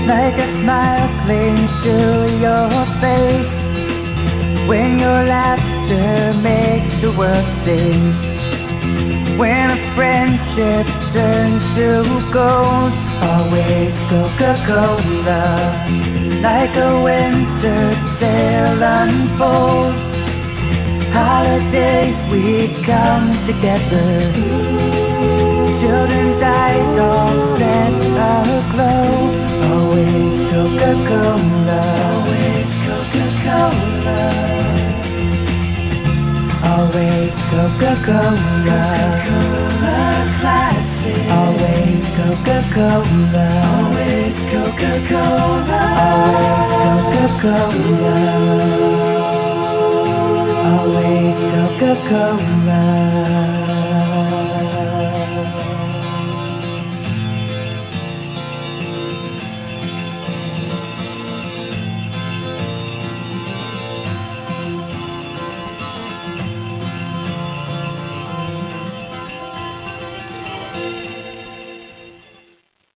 like a smile clings to your face, when your laughter makes the world sing, when a friendship turns to gold. Always Coca-Cola, like a winter tale unfolds. Holidays we come together, children's eyes all set aglow. Always Coca-Cola, always Coca-Cola, always Coca-Cola, Coca-Cola Classic. Always Coca-Cola, always Coca-Cola, always Coca-Cola, always Coca-Cola.